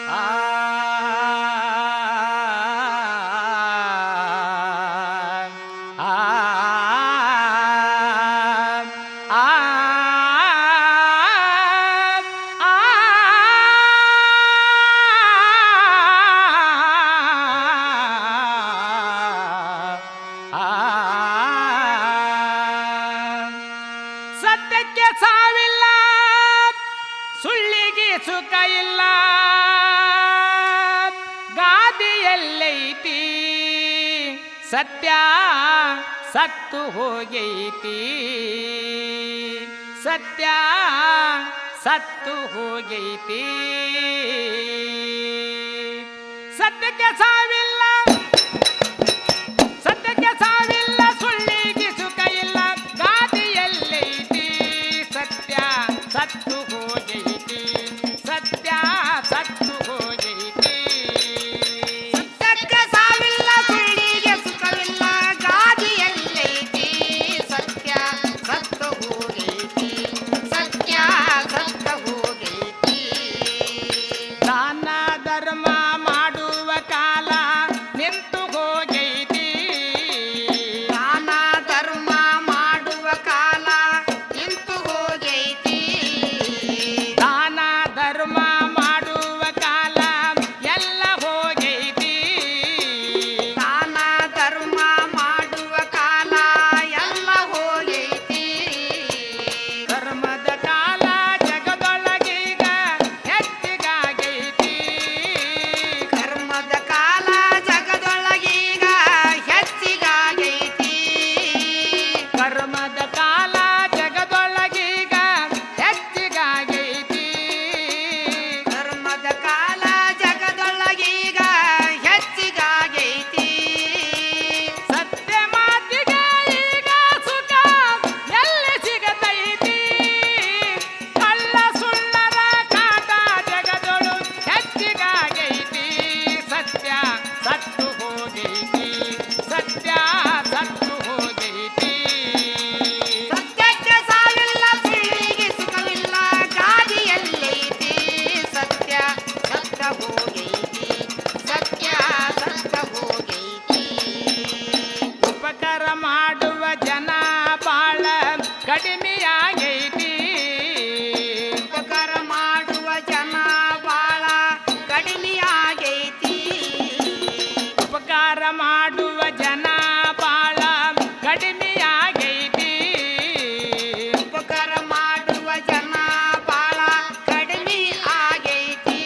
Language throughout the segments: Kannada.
ಸತ್ಯಕ್ಕೆ ಸಾವಿಲ್ಲ, ಸುಳ್ಳಿಗೆ ಸುಖ ಇಲ್ಲ, ಗಾದಿಯಲ್ಲೈತಿ ಸತ್ಯ ಸತ್ತು ಹೋಗೈತಿ, ಸತ್ಯ ಸತ್ತು ಹೋಗೈತಿ. ಸತ್ಯಕ್ಕೆ ಸಾವಿಲ್ಲ, ಸತ್ಯಕ್ಕೆ ಸಾವಿಲ್ಲ, ಸುಳ್ಳಿಗೆ ಸುಖ ಇಲ್ಲ, ಗಾದಿಯಲ್ಲೈತಿ ಸತ್ಯ ಸತ್ತು ಹೋಗೈತಿ, ಸತ್ಯ ಸತ್ತು ಹೋಗೈತಿ. ಸತ್ಯಕ್ಕೆ ಸಾವಿಲ್ಲ, ಸುಳ್ಳಿಗೆ ಸುಖವಿಲ್ಲ, ಗಾದಿಯಲ್ಲೈತಿ ಸತ್ಯ ಸತ್ತು ಹೋಗೈತಿ, ಸತ್ಯ ಸತ್ತು ಹೋಗೈತಿ. ದಾನ ಧರ್ಮ ಮಾಡುವ ಕಾಲ ನಿಂತು ಹೋಗೈತಿ, ದಾನ ಧರ್ಮ ಮಾಡುವ ಕಾಲ ನಿಂತು ಹೋಗೈತಿ, ದಾನ ಧರ್ಮ ಮಾಡುವ ಕಾಲ ಎಲ್ಲ ಹೋಗೈತಿ, ದಾನ ಧರ್ಮ ಮಾಡುವ ಕಾಲ ಎಲ್ಲ ಹೋಗೈತಿ. ಧರ್ಮದ ಕಾಲ ಜಗದೊಳಗೀಗ ಹೆಚ್ಚಿಗಾಗೈತಿ, ಧರ್ಮದ ಕಾಲ ಜಗದೊಳಗೀಗ ಹೆಚ್ಚಿಗಾಗೈತಿ, ಕರ್ಮದ ಕಾಲ ಜಗದೊಳಗೀಗ ಹೆಚ್ಚಿಗಾಗೈತಿ, ಧರ್ಮದ ಕಾಲ ಜಗದೊಳಗೀಗ ಹೆಚ್ಚಿಗಾಗೈತಿ. ಸತ್ಯ ಮಾತಿಗೆ ಈಗ ಸುಖ ಎಲ್ಲಿ ಸಿಗತೈತಿ, ಕಳ್ಳ ಸುಳ್ಳರ ಕಾಟ ಜಗದೊಳು ಹೆಚ್ಚಿಗಾಗೈತಿ, ಸತ್ಯ ಸತ್ತು ಹೋಗೈತಿ, ಸತ್ಯ ಸತ್ತು ಹೋಗೈತಿ. ಸತ್ಯಕ್ಕೆ ಸಾವಿಲ್ಲ, ಸುಳ್ಳಿಗೆ ಸುಖವಿಲ್ಲ, ಗಾದಿಯಲ್ಲೈತಿ ಸತ್ಯ ಸತ್ತ ಹೋಗೈತಿ, ಸತ್ಯ ಸತ್ತ ಹೋಗೈತಿ. ಉಪಕಾರ ಮಾಡುವ ಜನ ಬಾಳ ಕಡಿಮೆಯಾಗೈತಿ, ಉಪಕಾರ ಮಾಡುವ ಜನ ಬಾಳ ಕಡಿಮೆಯಾಗೈತಿ, ಉಪಕಾರ ಮಾಡುವ ಜನ ಬಾಳ ಕಡಿಮೆಯಾಗೈತಿ, ಉಪಕಾರ ಮಾಡುವ ಜನ ಬಾಳ ಕಡಿಮೆ ಆಗೈತಿ,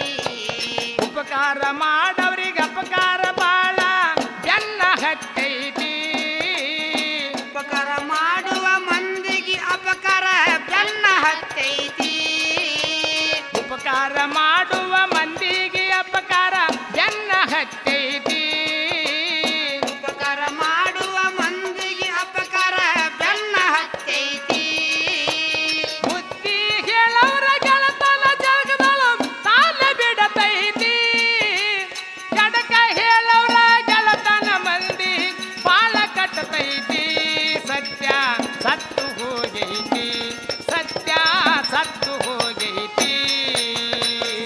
ಉಪಕಾರ ಮಾಡವ್ರಿಗೆ ಅಪಕಾರ ಬಾಳ ಬೆನ್ನ ಹತ್ತೈತಿ, ಉಪಕಾರ ಮಾಡುವ ಮಂದಿಗೆ ಅಪಕಾರ ಬೆನ್ನ ಹತ್ತೈತಿ, ಉಪಕಾರ ಮಾಡುವ ಮಂದಿಗೆ ಅಪಕಾರ ಬೆನ್ನ ಹತ್ತೈತಿ, ಉಪಕಾರ ಮಾಡುವ ಮಂದಿಗೆ ಅಪಕಾರ ಬೆನ್ನ ಹತ್ತೈತಿ. ಬುದ್ಧಿ ಹೇಳವ್ರ ಗೆಳತನ ಜಗದಳು ತಾನ ಬಿಡತೈತಿ, ಜಡಕ ಹೇಳವ್ರ ಗೆಳತನ ಮಂದಿ ಬಾಳ ಕಟ್ಟತೈತಿ, ಸತ್ಯ ಸತ್ತು ಹೋಗೈತಿ, ಸತ್ಯ ಸತ್ತು ಹೋಗೈತಿ.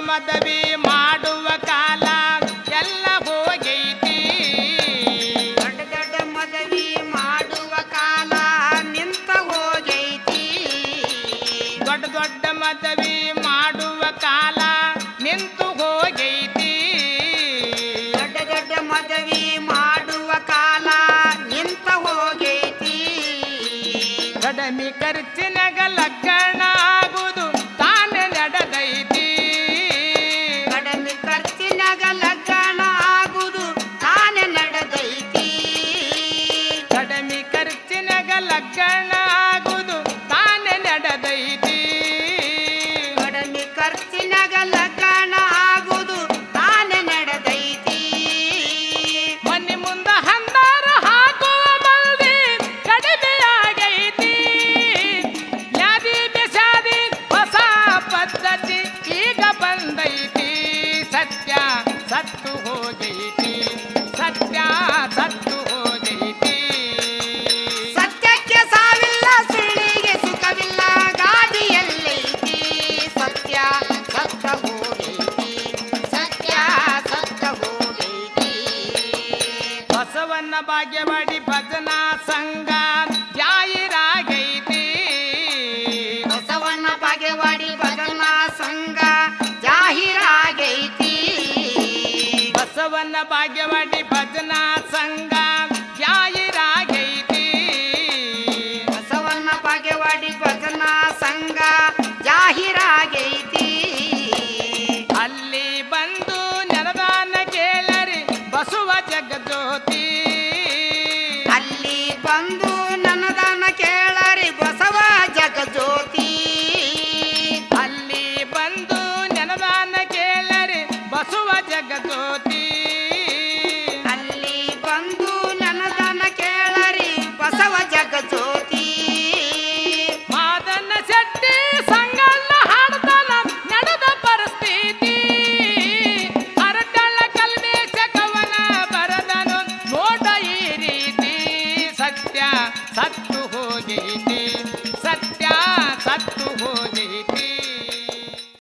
ಮದವಿ ಮಾಡುವ ಕಾಲ ಎಲ್ಲ ಹೋಗೈತಿ ದೊಡ್ಡ ದೊಡ್ಡ ಮದುವೆ ಮಾಡುವ ಕಾಲ ನಿಂತ ಹೋಗೈತಿ ದೊಡ್ಡ ದೊಡ್ಡ ಮದವಿ ಮಾಡುವ ಕಾಲ ನಿಂತು ಹೋಗೈತಿ ದೊಡ್ಡ ದೊಡ್ಡ ಮದುವೆ ಮಾಡುವ ಕಾಲ ನಿಂತ ಹೋಗೈತಿ ಕಡಿಮೆ ಖರ್ಚಿನಾಗ ಲಗ್ನ ಆಗುದು ತಾನೇ ನಡೆದೈತಿ ಕಡಿಮೆ ಖರ್ಚಿನಾಗ ಲಗ್ನ ಆಗುದು ತಾನೇ ನಡೆದೈತಿ ಕಡಿಮೆ ಖರ್ಚಿನಾಗ ಲಗ್ನ ಆಗುದು ತಾನೇ ನಡೆದೈತಿ ಕಡಿಮೆ ಖರ್ಚಿನಾಗ ಲಗ್ನ ಆಗುದು ತಾನೇ ನಡೆದೈತಿ ಮನೆ ಮುಂದ ಹಂದಾರ ಹಾಕುವ ಮಂದಿ ಕಡಿಮೆ ಆಗೈತಿ ಯಾದಿ ಬೆಸಾದಿ ಹೊಸ ಪದ್ಧತಿ ಈಗ ಬಂದೈತಿ ಸತ್ಯ ಸತ್ತು ಹೋಗೈತಿ ಸತ್ಯ ಸತ್ತು ಹೋಗೈತಿ ಸತ್ಯಕ್ಕೆ ಸಾವಿಲ್ಲ ಸುಳ್ಳಿಗೆ ಸುಖವಿಲ್ಲ ಗಾದಿಯಲ್ಲೈತಿ ಸತ್ಯ ಸತ್ತ ಹೋಗೈತಿ ಸತ್ಯ ಸತ್ತ ಹೋಗೈತಿ ಬಸವಣ್ಣ ಭಾಗ್ಯವಾಡಿ